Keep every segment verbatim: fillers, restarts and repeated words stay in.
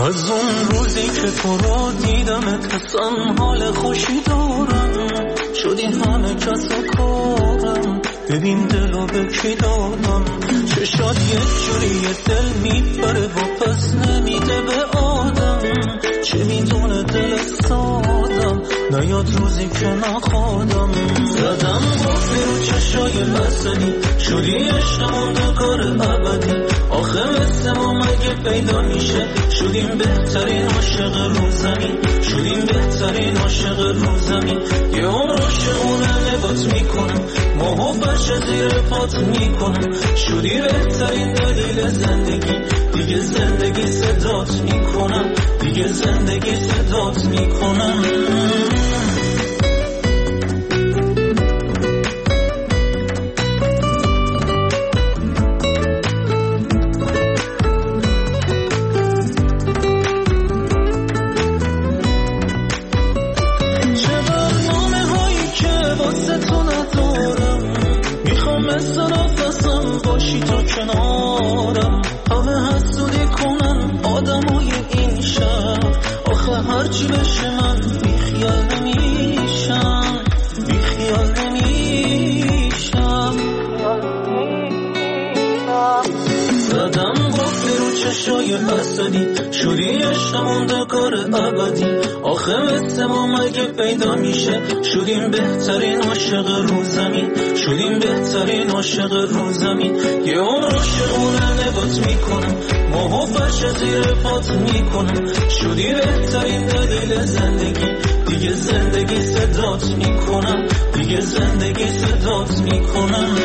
از اون روزی که تو رو دیدمت حسم حال خوشی دارم، شدی همه کس و کارم، ببین دلو به کی دادم. چشات یه جوری دل میبره و پس نمیده به آدم، چه میدونه دل سادم نیاد روزی که نخوادم. زدم قفلی رو چشای بسنی، شدی عشقمون به کار ابدی، آخه مثل ما مگه پیدا میشه، شدیم بهترین عاشق رو زمین، شدیم بهترین عاشق رو زمین. یه عمر عاشقونه نگات میکنم، ماهو بشه زیر پات میکنم، شدی بهترین دلیل زندگی، دیگه زندگی صدات میکنم، دیگه زندگی صدات میکنم. مثل نفسم باشی تو کنارم، همه حسودی کنن آدمای این شهر، آخه هرچی بشه من بیخیال نمیشم، بیخیال نمیشم. زدم قفلی رو چشای اسدی، شدی عشقمون دکار ابدی، آخه مثل ما مگه پیدا میشه، شدیم بهترین عاشق رو زمین، شدیم بهترین عاشق رو زمین. یه عمر عاشقونه نگات میکنم، ماهو فرش زیر پات میکنم، شدی بهترین دلیل زندگی، دیگه زندگی صدات میکنم، دیگه زندگی صدات میکنم.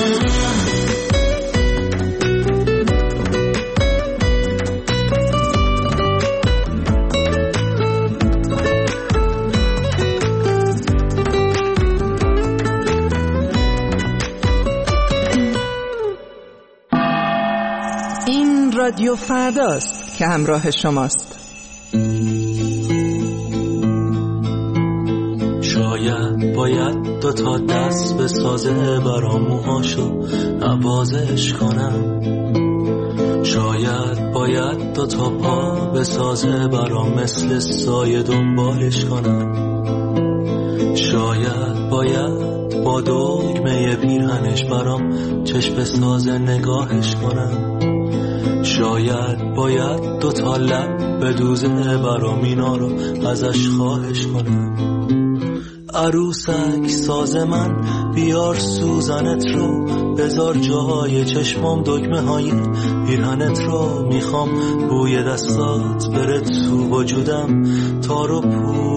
رادیو فرداست که همراه شماست. شاید باید دو تا دست به سازه برام موهاشو نوازش کنم، شاید باید دو تا پا به سازه برام مثل سایه دنبالش کنم، شاید باید با دگمه پیرهنش برام چشم سازه نگاهش کنم، شاید باید دو تا لب به دوزه برام اینا رو ازش خواهش کنم. عروسک ساز من بیار سوزنت رو، بذار جای چشمام دگمه های پیرهنت رو، میخوام بوی دستات بره تو وجودم تار و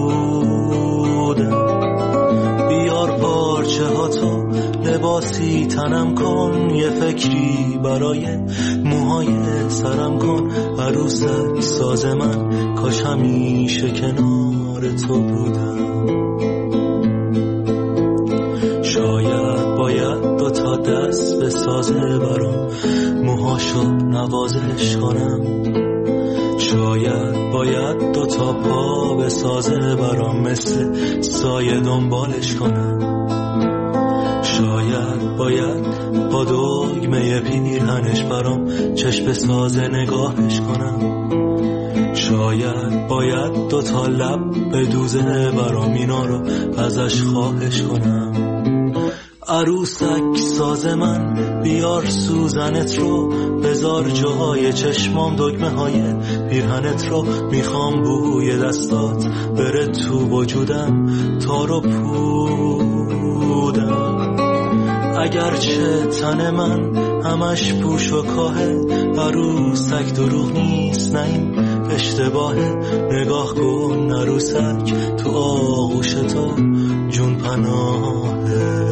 پودم. بیار پارچه ها تو لباسی تنم کن، یه فکری برای موهای سرم کن. عروسک ساز من کاش همیشه کنار تو بودم. شاید باید دو تا دست به سازه برام موهاشو نوازش کنم، شاید باید دو تا پا به سازه برام مثل سایه دنبالش کنم، شاید باید با دگمه پیرهنش برام چشم سازه نگاهش کنم، شاید باید دو تا لب به دوزه برام اینا رو ازش خواهش کنم. عروسک ساز من بیار سوزنت رو، بذار جاهای چشمام دگمه های پیرهنت رو، میخوام بوی دستات بره تو وجودم تار و پودم. اگرچه تن من همش پوش و کاهه، عروسک دروغ نیست نه این اشتباهه. نگاه کن عروسک تو آغوش تو جون پناهه.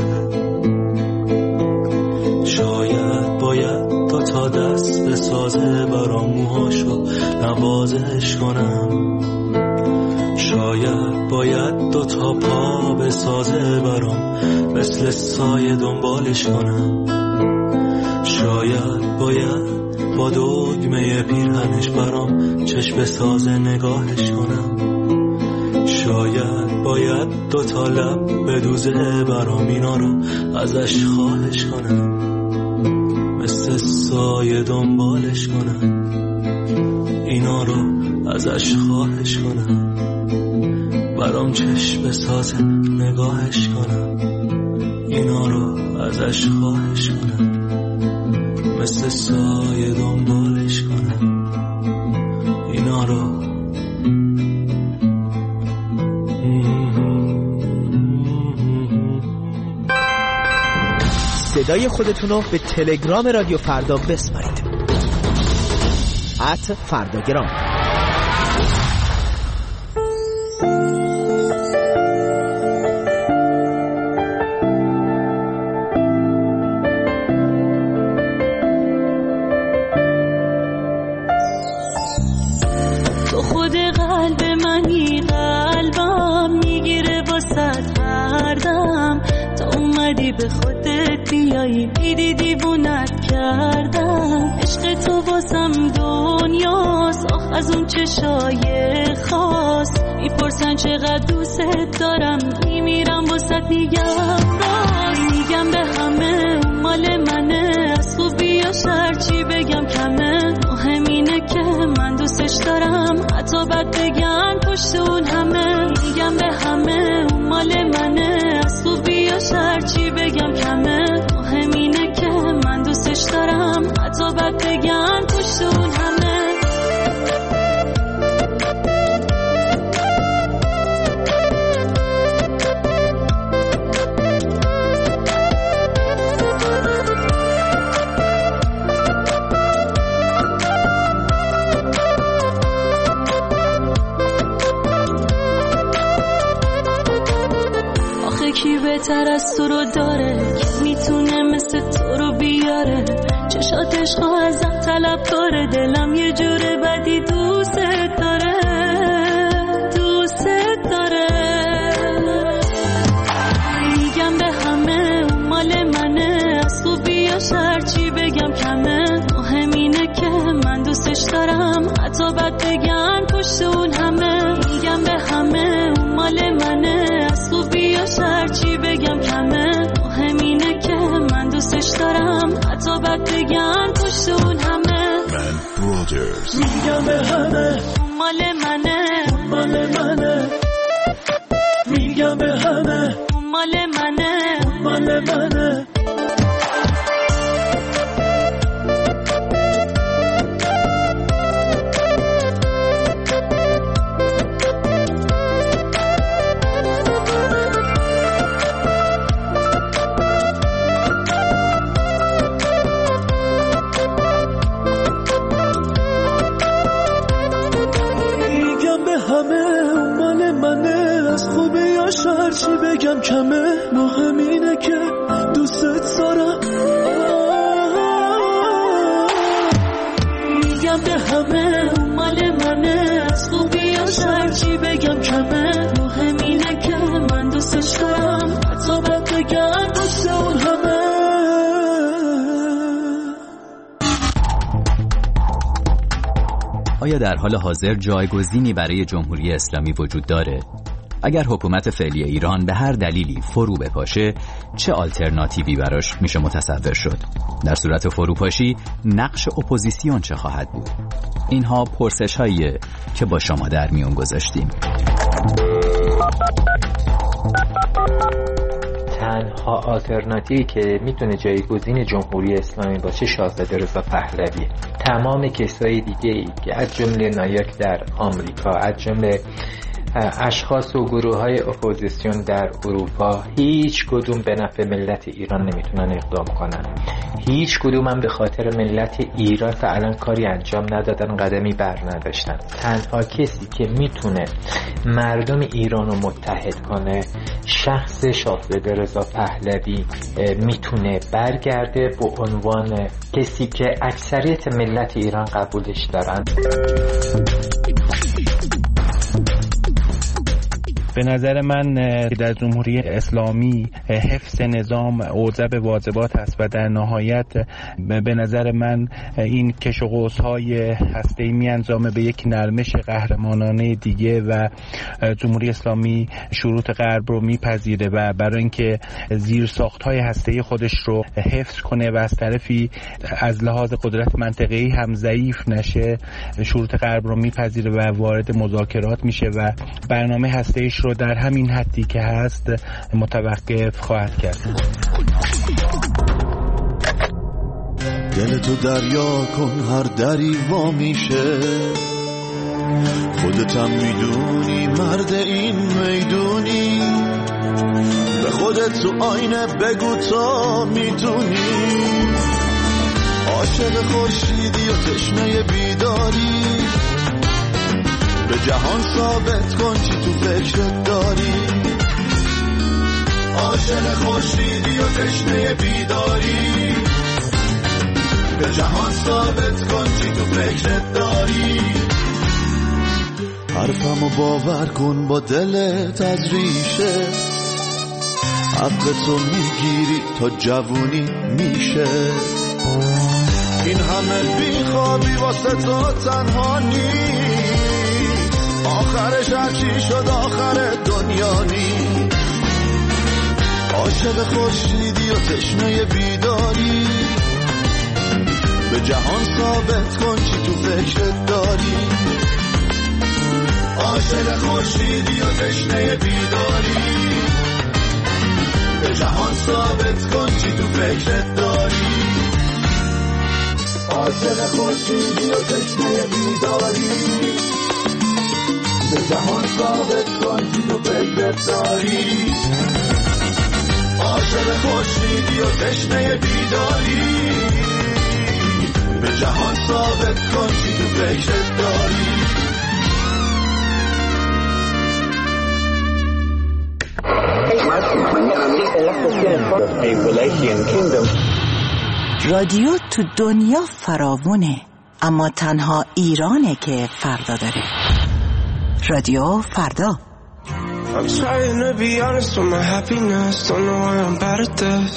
شاید باید دو تا دست به سازه برام موهاشو نوازش کنم، شاید باید دو تا پا به سازه برام مثل سایه دنبالش کنم، شاید باید با دگمه پیرهنش برام چشم سازه نگاهش کنم، شاید باید دو تا لب به دوزه برام اینا رو ازش خواهش کنم، مثل سایه دنبالش کنم، اینا رو ازش خواهش کنم، برام چشم بسازه نگاهش کنم، اینا رو ازش خواهش کنم، مثل سایه دنبالش کنم، اینا رو. صدای خودتون رو به تلگرام رادیو فردا بسپارید. ات فرداگرام. تو خود قلب منی، قلبم میگیره واسه هردم، تا اومدی به خودت بیایی دیدی دیوونت کردم. عشق تو واسم دنیاست، آخ از اون چشای خاص، میپرسن چقدر دوست دارم، میمیرم واسط میگم راست. میگم به همه مال منه، از خوبی یا شر چی بگم کمه، مهم اینه که من دوستش دارم، حتی بد بگن پشت اون همه. میگم به همه مال منه، از خوبی یا شر چی بگم کمه، مهم اینه که من دوستش دارم، حتی بد بگن پشت اون همه. کی بهتر از تو رو داره که میتونه مثل تو رو بیاره، چشات عشق ازم طلب داره، دلم یه جوره بدی دوست داره، دوست داره. میگم به همه مال منه، از خوبی یا شر چی بگم کمه، مهم اینه که من دوستش دارم، حتی بد بگن پشت اون همه. میگم به همه مال منه، از خوبی یا شر چی بگم کمه، مهم اینه که من دوستش دارم، حتی بد بگن پشت اون همه. میگم به همه مال منه، مال منه، میگم به همه مال منه، مال منه. چی بگم کمه، مهم اینه که دوستت دارم. میگم به همه مال منه، از خوبی یا شر چی بگم کمه، مهم اینه که من دوستش دارم، حتی بد بگم پشت اون همه. آیا در حال حاضر جایگزینی برای جمهوری اسلامی وجود داره؟ اگر حکومت فعلی ایران به هر دلیلی فرو بپاشه، چه آلترناتیوی براش میشه متصور شد؟ در صورت فروپاشی نقش اپوزیسیون چه خواهد بود؟ اینها پرسش هاییه که با شما در میون گذاشتیم. تنها آلترناتیوی که میتونه جایگزین جمهوری اسلامی باشه شاهزاده رضا پهلوی. تمام کسای دیگه ای که از جمله نایاک در آمریکا، از جمله اشخاص و گروه های اپوزیسیون در اروپا، هیچ کدوم به نفع ملت ایران نمیتونن اقدام کنن. هیچ کدوم هم به خاطر ملت ایران تا الان کاری انجام ندادن، قدمی بر نداشتن. تنها کسی که میتونه مردم ایران رو متحد کنه شخص شاهزاده رضا پهلوی میتونه برگرده به عنوان کسی که اکثریت ملت ایران قبولش دارن. به نظر من در جمهوری اسلامی حفظ نظام اوجب واجبات است و در نهایت به نظر من این کش و قوس‌های هسته‌ای می‌انجامه به یک نرمش قهرمانانه دیگه و جمهوری اسلامی شروط غرب رو میپذیره و برای اینکه زیرساخت‌های هسته‌ای خودش رو حفظ کنه و از طرفی از لحاظ قدرت منطقه‌ای هم ضعیف نشه شروط غرب رو میپذیره و وارد مذاکرات میشه و برنامه هسته‌ایش رو در همین حدی که هست متوقف خواهد کرد. دل تو دریا کن هر دری وا میشه، خودتم میدونی مرد این میدونی، به خودت تو آینه بگو تا میتونی، عاشق خورشیدی و تشنه بیداری، به جهان ثابت کن چی تو فکرت داری، عاشق خورشیدی و تشنه بیداری، به جهان ثابت کن چی تو فکرت داری، حرفمو باور کن با دلت از ریشه، حقتو میگیری تا جوونی میشه، این همه بیخوابی واسه تو تنها نیست، آخرش هرچی شد آخر دنیا نیست، عاشق خورشیدی و تشنه بیداری، به جهان ثابت کن چی تو فکرت داری، عاشق خورشیدی و تشنه بیداری، به جهان ثابت کن چی تو فکرت داری، عاشق خورشیدی و تشنه بیداری، به جهان ثابت کن چی تو فکرت داری، عاشق خورشیدی و تشنه بیداری، به جهان ثابت کن چی تو فکرت داری. رادیو تو دنیا فراوونه، اما تنها ایرانه که فردا داره. رادیو فردا. I'm trying to be honest with my happiness, don't know why I'm bad at this.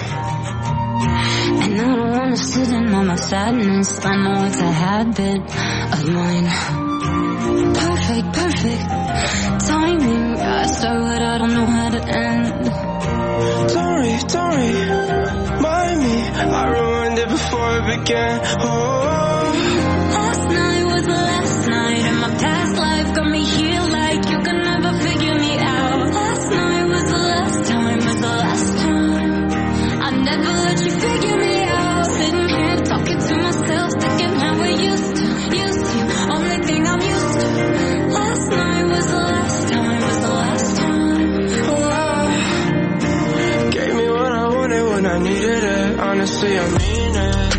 And I don't wanna sit in on my sadness, I know it's a habit of mine. Perfect, perfect timing, I start what I don't know how to end. Don't worry, don't worry, mind me, I ruined it before it began. Oh, last night was the last night, and my past life got me here like you can never figure me out. Last night was the last time, was the last time I never let you figure me out. Sitting here talking to myself, thinking how we used to, used to, only thing I'm used to. Last night was the last time, was the last time. oh, gave me what I wanted when I needed it, honestly I mean it.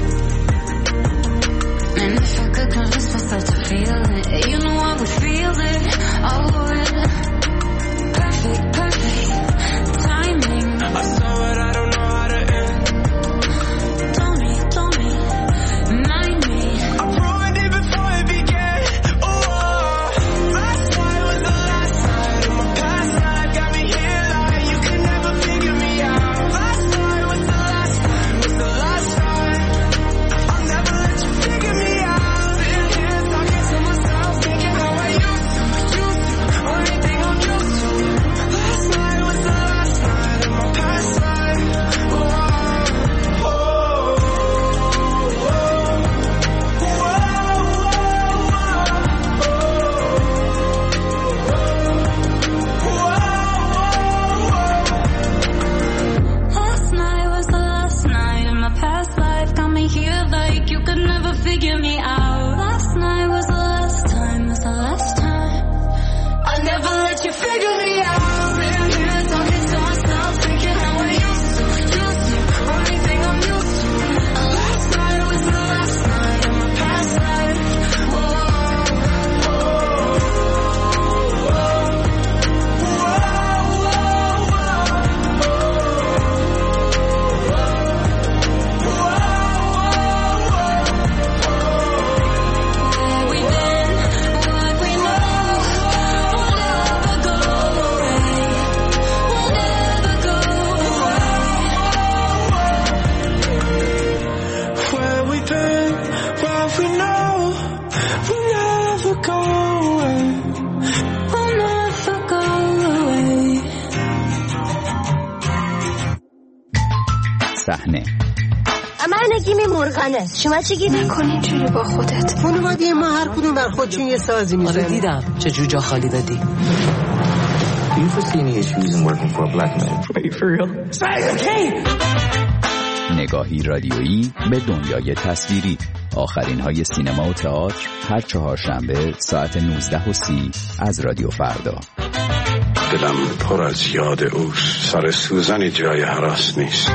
And if I could convince myself to feel it, you know I would feel it, I would. Perfect, perfect timing, I saw it, I don't know how to end. told me, told me, mind me. I ruined it before it began. Oh, last night was the last night, and my past life got me here like you could never figure me out. Last night was the last time, was the last time I'll never let you figure me out. Sitting here talking to myself, thinking how I used to, used to, only thing I'm صحنه. من نگیم مرغنه. شما چی گیری کنی جوری با خودت؟ خانواده ما هر کدوم بر خودشون یه سازی میزنه. آره دیدم چه جور جا خالی دادی. Do you foresee any issues in working for a black man? Are you for real? نگاهی رادیویی به دنیای تصویری. آخرین های سینما و تئاتر هر چهارشنبه ساعت نوزده و سی از رادیو فردا. دلم پر از یاد اوست. سر سوزنی جای هراس نیست.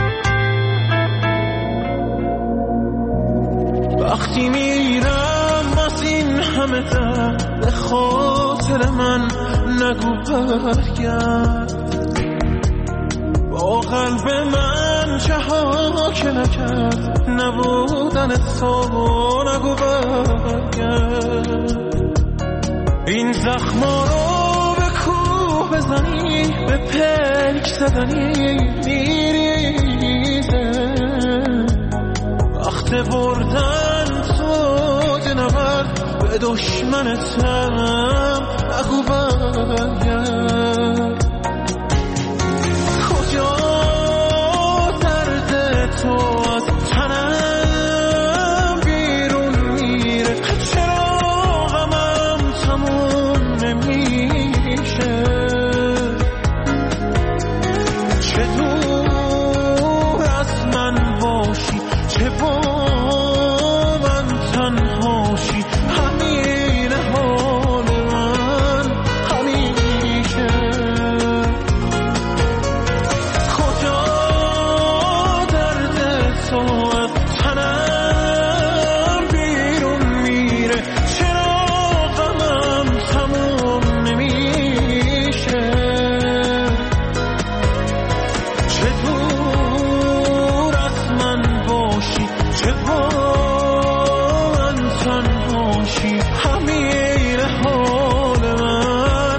وقتی میرم از این همه در به خاطر من نگو برگرد. با قلب من چه ها که نکرد نبودن تو نگو برگرد. این زخما رو به کوه بزنی به پلک زدنی میریزه. وقت بردن تو جنبت به دشمنتم نگو برگرد. کجا درد تو از تنم بیرون میره؟ چرا غمم تموم نمیشه؟ چه دور از من باشی چه با من تنهاشی همین حال من همیشه. کجا درد تو از تنم بیرون میره؟ چرا غمم تموم نمیشه؟ چه دور از من باشی چه با من تنهاشی همین حال من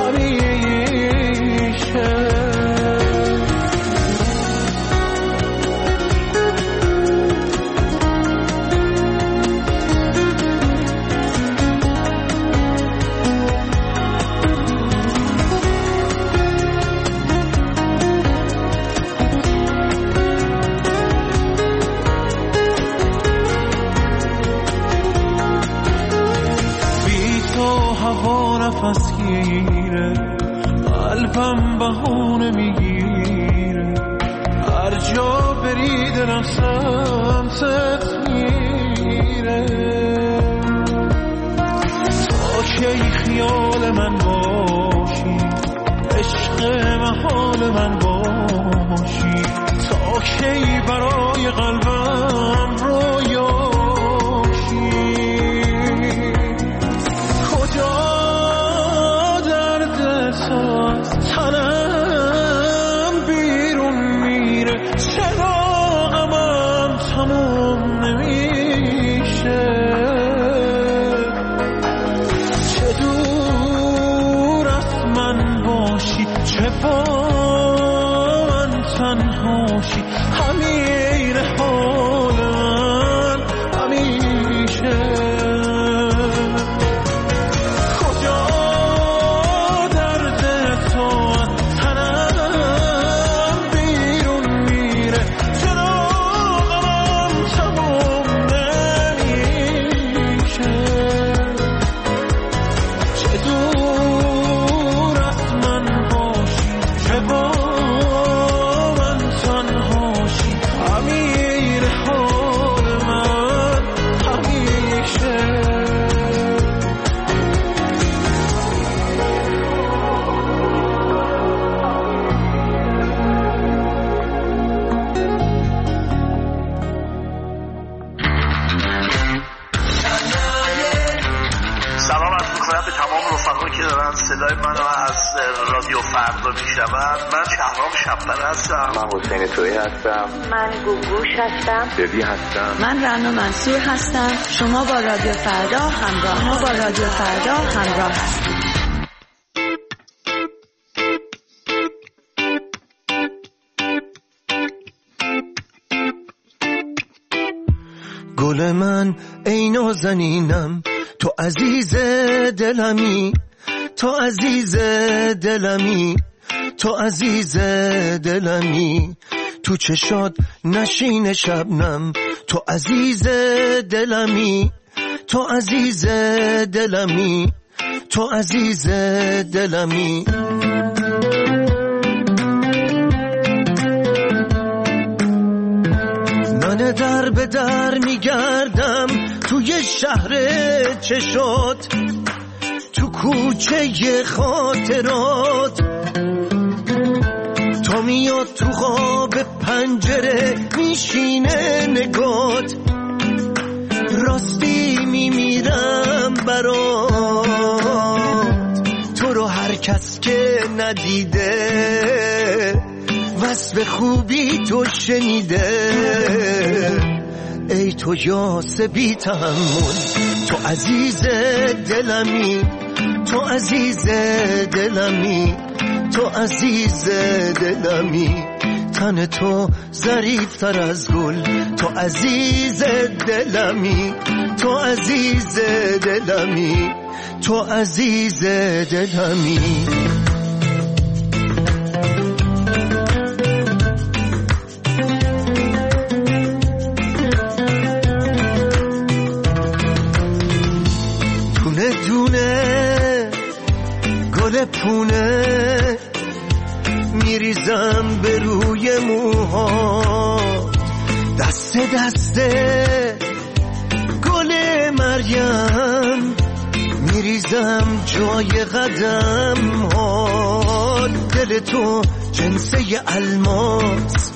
همیشه. بی تو هوا نفس گیره قلبم بهونه میگیره. هر جا بری دلم سمتت میره. تا کی خیال من باشی عشق محال من باشی؟ تا کی برای قلبم رویاشی؟ کجا درد تو از تنم بیرون میره؟ چرا غمم تموم نمیشه؟ چه دور از من باشی چه با من تنهاشی همین حال من همیشه. کجا درد تو از تنم بیرون میره؟ چرا غمم تموم نمیشه؟ چه دور از من باشی چه با من تنهاشی همین حال من همیشه. سلام عرض می‌کنم به تمام رفقایی که دارن صدای منو از رادیو فردا میشنون. من شهرام شب‌پره هستم. من حسین تویی هستم. من گوگوش هستم. ببی هستم. من رنا منصور هستم. شما با رادیو فردا همراه ما با رادیو فردا همراه هستید. گل من ای نازنینم تو عزیز دلمی تو عزیز دلمی تو عزیز دلمی تو چشات نشین شبنم، تو عزیز دلمی، تو عزیز دلمی، تو عزیز دلمی. من در به در میگردم توی شهر چشات، تو کوچه خاطرات، تا میاد تو خواب پنجره میشینه نگات، راستی میمیرم برات، تو رو هر کس که ندیده وصف خوبی تو شنیده. ای تو یاس بی تحمل، تو عزیز دلمی، تو عزیز دلمی، تو عزیز دلمی. تن تو ظریف تر از گل، تو عزیز دلمی، تو عزیز دلمی، تو عزیز دلمی. دونه دونه گل پونه میریزم به روی موها، دست دست گل مریم میریزم جای قدم ها. دل تو جنسه الماس،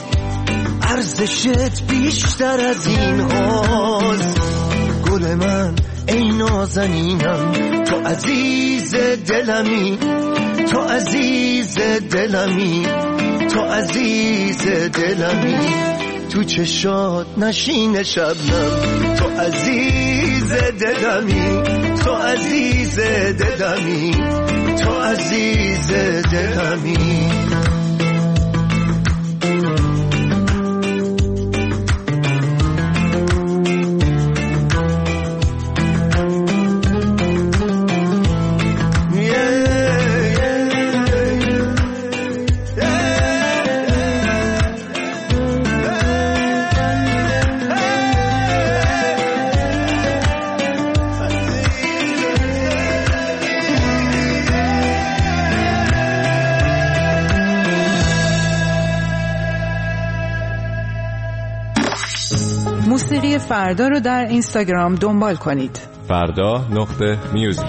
ارزشت بیشتر از این هاست. گل من ای نازنینم، تو عزیز دلمی، تو عزیز دلمی، تو عزیز دلمی. تو چشات نشین شبنم، تو عزیز دلمی، تو عزیز دلمی، تو عزیز دلمی. موسیقی فردا رو در اینستاگرام دنبال کنید. فردا نقطه میوزیک.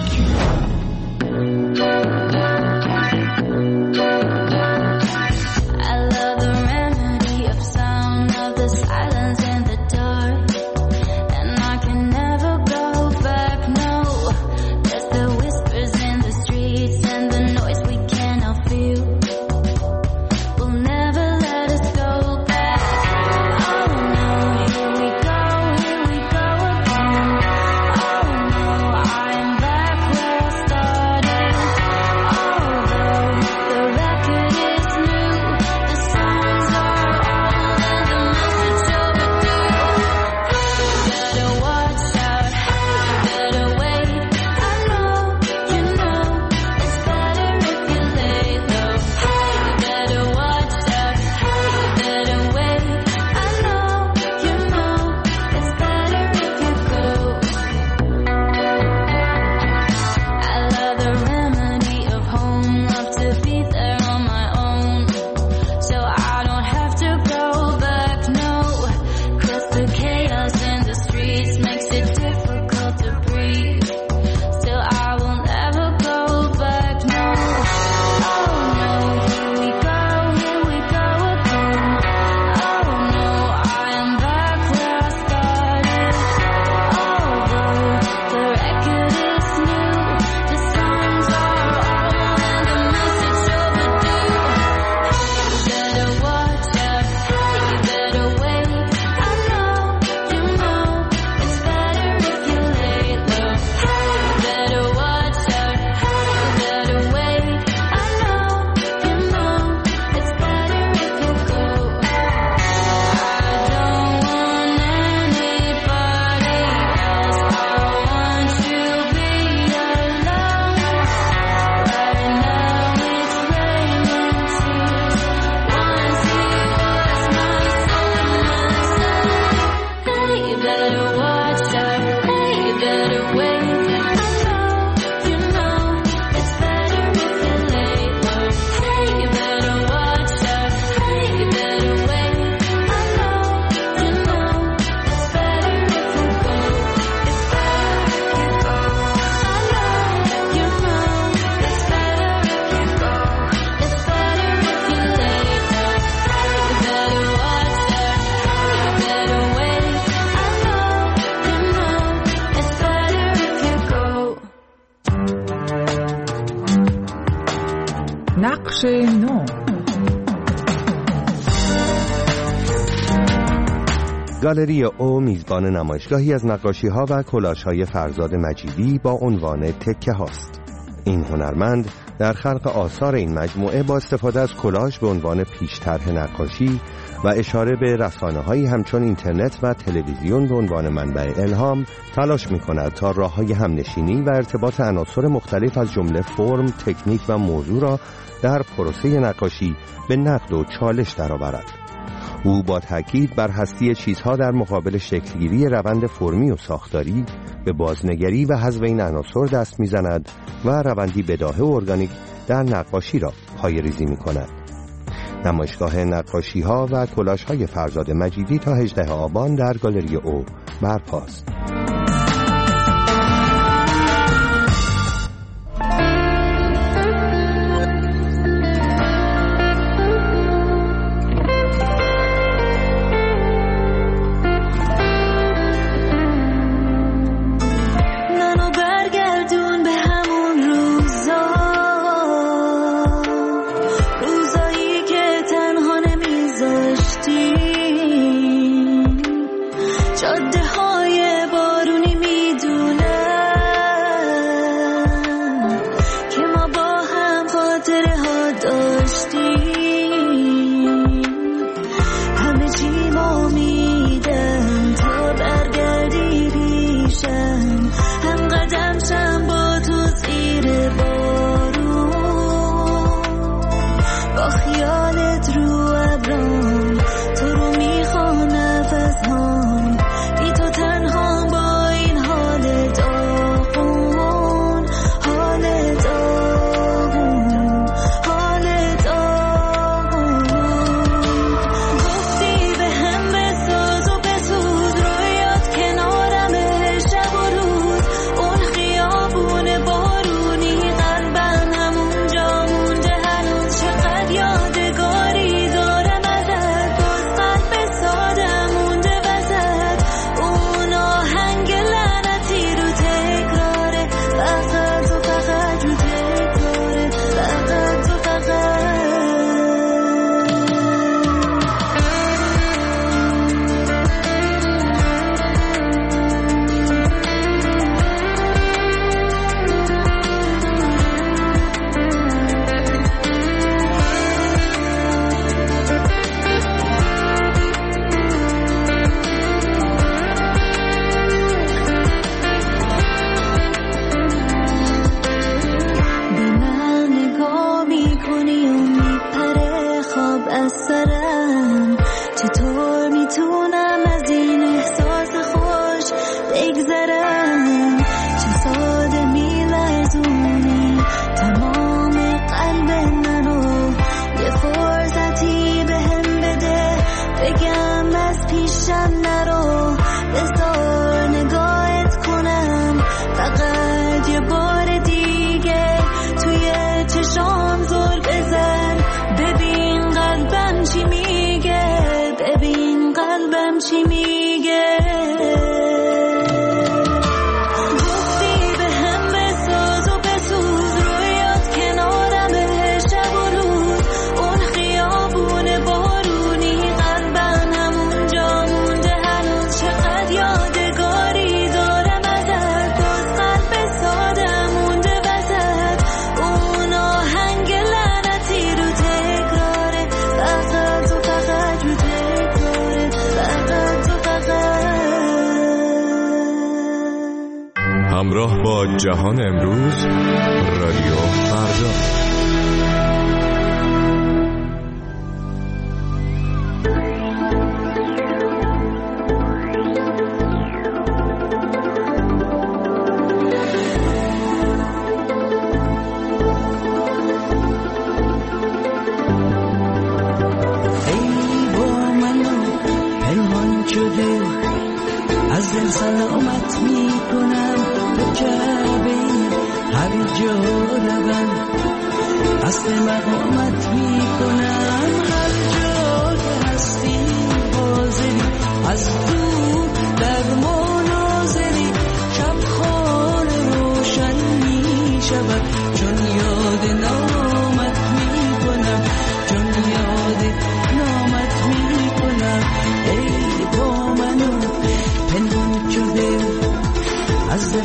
Where نقش نو. گالری او میزبان نمایشگاهی از نقاشی‌ها و کلاژهای فرزاد مجیدی با عنوان تکه هاست. این هنرمند در خلق آثار این مجموعه با استفاده از کلاژ به عنوان پیش‌طرح نقاشی و اشاره به رسانه‌هایی همچون اینترنت و تلویزیون به عنوان منبع الهام تلاش می‌کند تا راه‌های همنشینی و ارتباط عناصر مختلف از جمله فرم، تکنیک و موضوع را در پروسه نقاشی به نقد و چالش درآورد. او با تاکید بر هستی چیزها در مقابل شکلگیری روند فرمی و ساختاری به بازنگری و حذف این عناصر دست می‌زند و روندی بداهه و ارگانیک در نقاشی را پایه‌ریزی می‌کند. نمایشگاه نقاشی‌ها و کلاژهای فرزاد مجیدی تا هجدهم آبان در گالری او برپاست. همراه با جهان امروز، رادیو فردا. چون یاد نامت می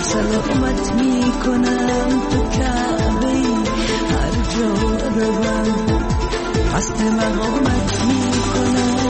سلامت می کنم تو کعبه هر جا روم قصد مقامت می کنم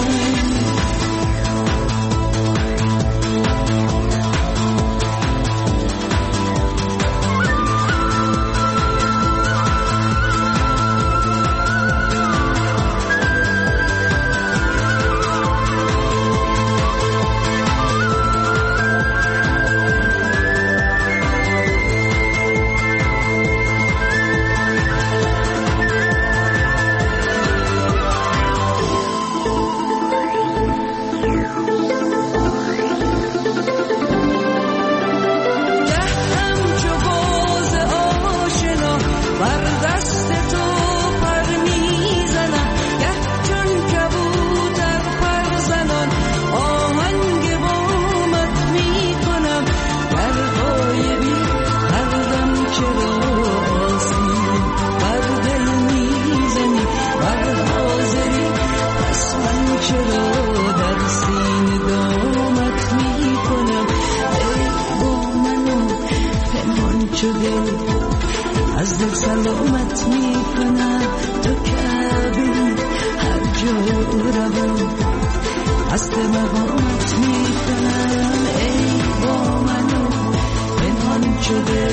از دل سلامت می کنم تو کعبه هر جا روم قصد مقامت می کنم ای با منو پنهان شده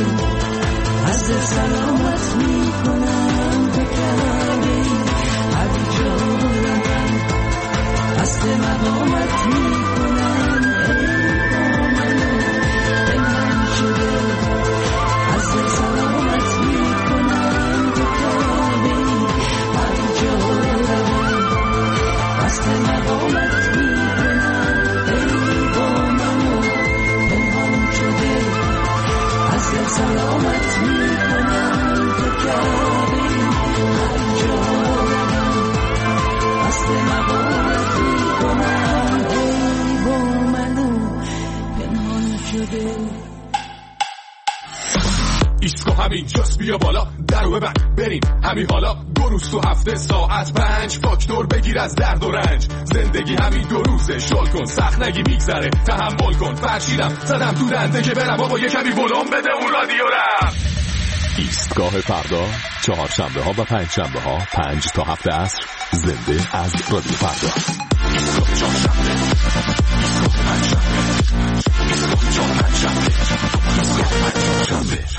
از دل سلامت می کنم تو کعبه هر جا روم قصد مقامت می کنم ای با منو پنهان شده از دل سلامت می کنم تو کعبه هر جا روم قصد مقامت می کنم ای با منو پنهان شده از دل سلامت می کنم تو کعبه هر جا روم قصد مقامت می کنم ای با منو پنهان شده ایسکو همین جاست بیا بالا درو ببند بریم همین حالا دو روز تو هفته ساعت پنج فاکتور بگیر از درد و رنج زندگی همین دو روزه شل کن سخت نگی میگذره تحمل کن فرشیدم زدم تو دنده که برم بابا یه کمی ولوم بده اون رادیو رم ایستگاه فردا چهارشنبه ها و پنج شنبه ها پنج تا هفت عصر زنده از رادیو فردا ایستگاه چهارشنبه ایستگاه پنجشنبه ایستگاه پنجشنبه ایستگاه پنجشنبه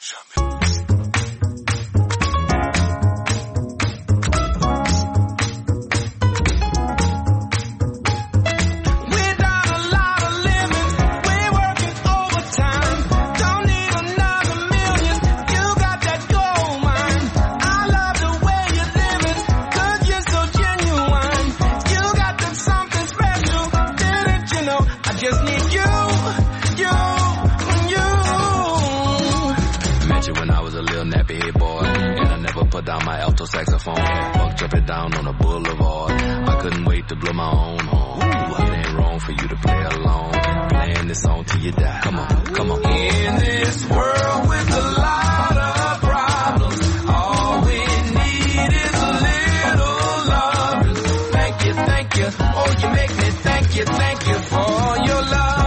down my alto saxophone, buck jump it down on a boulevard. I couldn't wait to blow my own horn. It ain't wrong for you to play along, playing this song till you die. Come on, come on. In this world with a lot of problems, all we need is a little love. Thank you, thank you. Oh, you make me thank you, thank you for your love.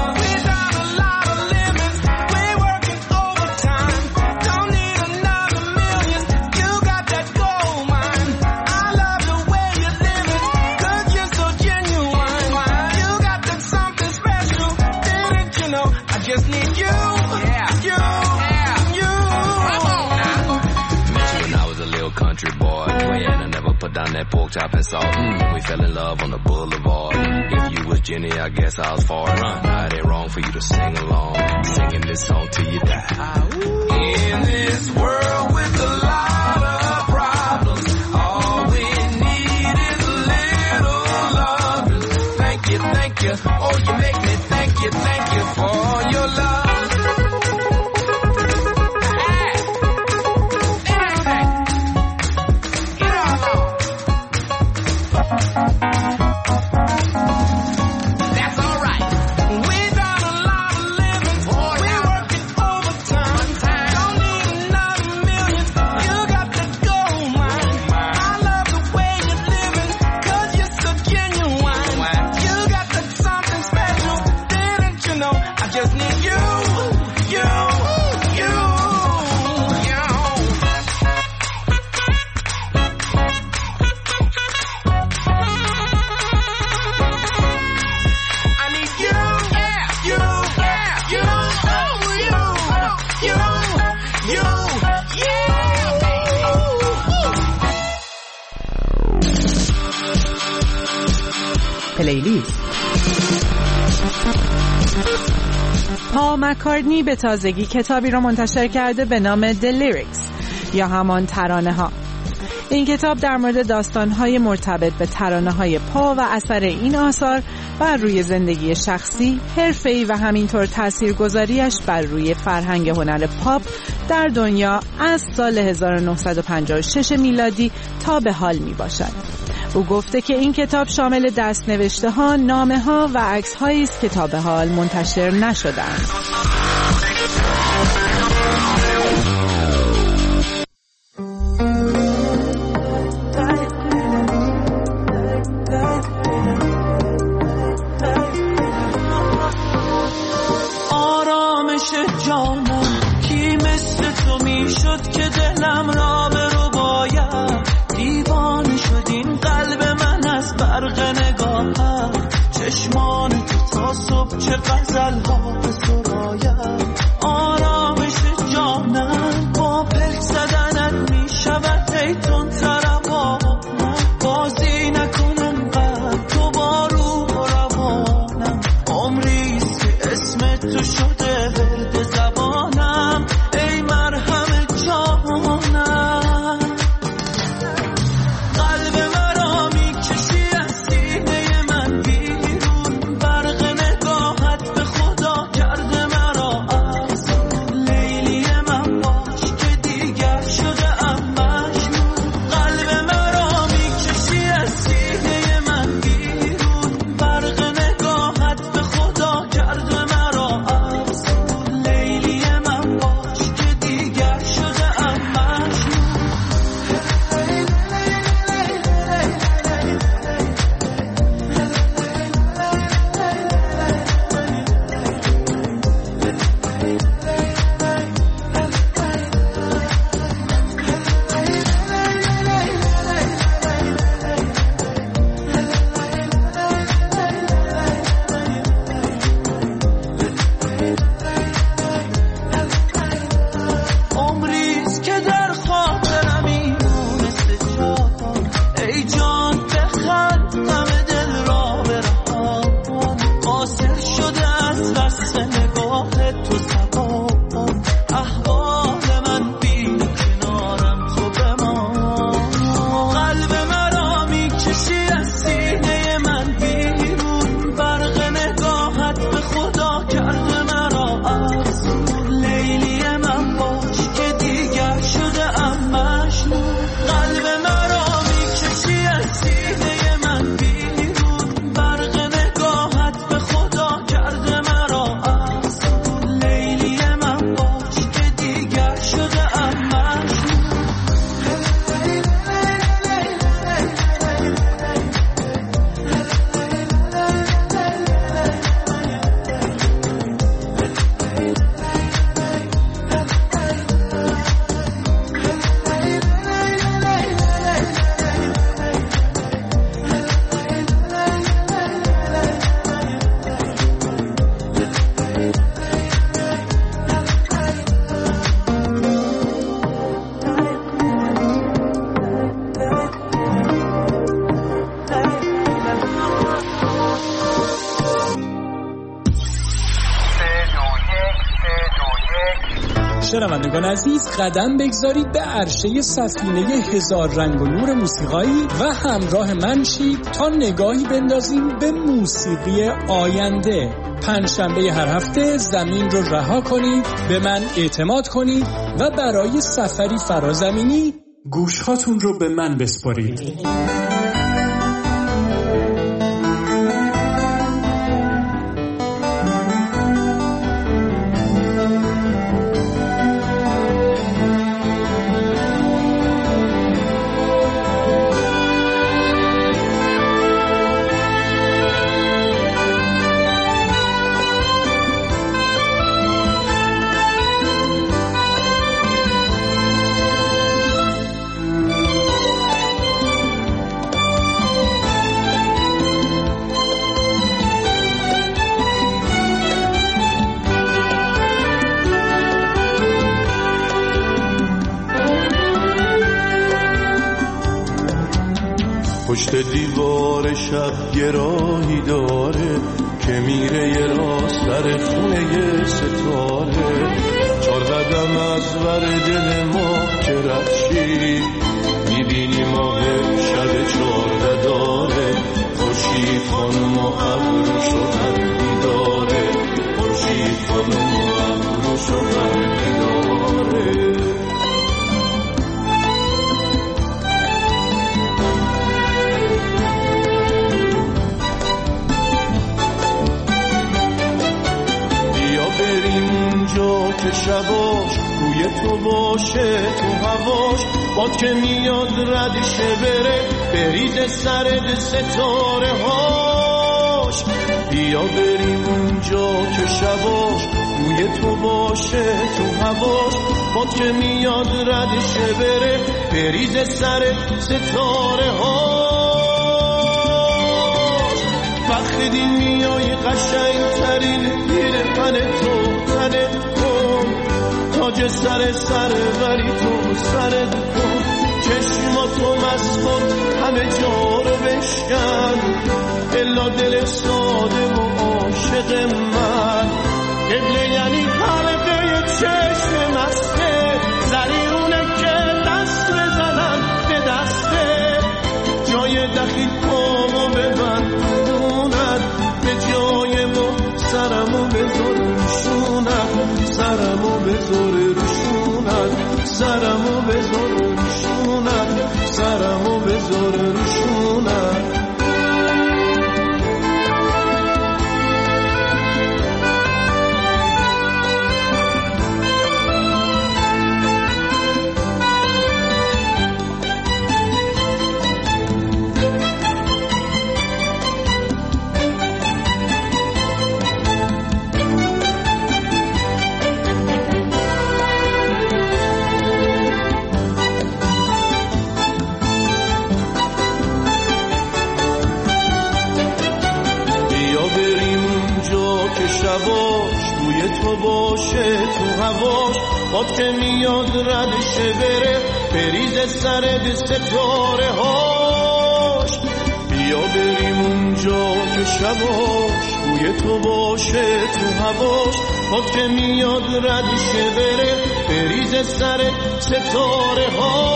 Put down that pork chop and salt. Mm. We fell in love on the boulevard. If you was Jenny, I guess I was far. Now it ain't wrong for you to sing along, singing this song till you die. In this world with a lot of problems, all we need is a little love. Thank you, thank you. Oh, you make me thank you, thank you for your love. Just need you. پلیلیست. پال مکارتنی به تازگی کتابی را منتشر کرده به نام The Lyrics یا همان ترانه ها. این کتاب در مورد داستان‌های مرتبط به ترانه‌های پا و اثر این آثار بر روی زندگی شخصی، حرفه‌ای و همینطور تاثیرگذاریش بر روی فرهنگ هنر پاپ در دنیا از سال هزار و نهصد و پنجاه و شش میلادی تا به حال می باشد. او گفته که این کتاب شامل دست‌نوشته ها، نامه ها و عکس هایی است که تا به حال منتشر نشده‌اند. آرامش جانم کی مثل تو میشد که دلم را به رو باید دیوانه شد این قلب من از برق نگاهت چشمان تو تا صبح چه غزل ها به سراید آرامش جانم با پلک زدنت میشود هیتون تربانم بازی نکنم قلب تو با روح و روانم عمریست که اسم تو شده ورد زبانم ای مرهم جانم شنوندگان عزیز قدم بگذارید به عرشه سفینه هزار رنگ و نور موسیقایی و همراه من شید تا نگاهی بندازیم به موسیقی آینده. پنجشنبه هر هفته زمین رو رها کنید، به من اعتماد کنید و برای سفری فرازمینی گوشهاتون رو به من بسپارید. چه دیوار شب گراهی داره که میره یه راست در خونه یه ستاره. چار قدم از ور دل ما که رفشی میبینی ماه شب چارده داره. خورشید خانم و ابروش و قلبی داره. خورشید خانم و ابروش و قلبی داره. که شباش روی تو باشه تو هواش باد که میاد ردشه بره بریز سرد ستاره هاش. بیا بریم اونجا که شباش روی تو باشه تو هواش باد که میاد ردشه بره بریز سرد ستاره هاش. وقتی میای قشنگ ترین پیرهن تو تنت تاج سر سر بری تو سرت کن. چشماتو مست کن همه جا رو بشکن الا دل ساده و عاشق من. قبله یعنی حلقه چشم مسته زریونه که دست بزنم به دسته. جای دخیل پامو ببند خونت به جای ما سرمو بذار روشونت. سرمو بذار روشونت. سرمو بذار روشونت. سرمو بذار روشونت. شباش روی تو باشه تو هواش باد که میاد ردشه بره بریز سرد ستاره هاش. بیا بریم اونجا که شباش روی تو باشه تو هواش باد که میاد ردشه بره بریز سرد ستاره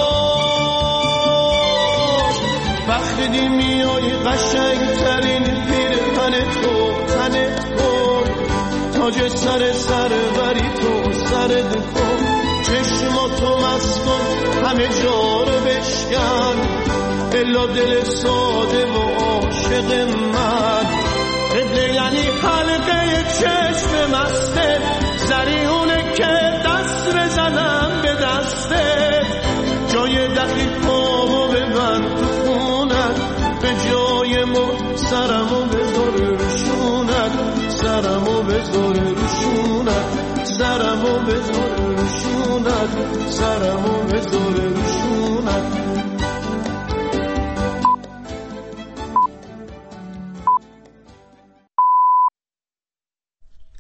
هاش. وقتی میای قشنگ ترین پیرهن تو تنت کن تاج سر سر بری تو سرت کن. چشماتو مست کن همه جا رو بشکن الا دل ساده و عاشق من. قبله یعنی حلقه چشم مسته زریونه که دست بزنم به دسته. جای دخیل پامو ببند تو خونت به جای ما سرمو بذار روشونت. سرمو بذار روشونت. سرمو بذار روشونت. سرمو بذار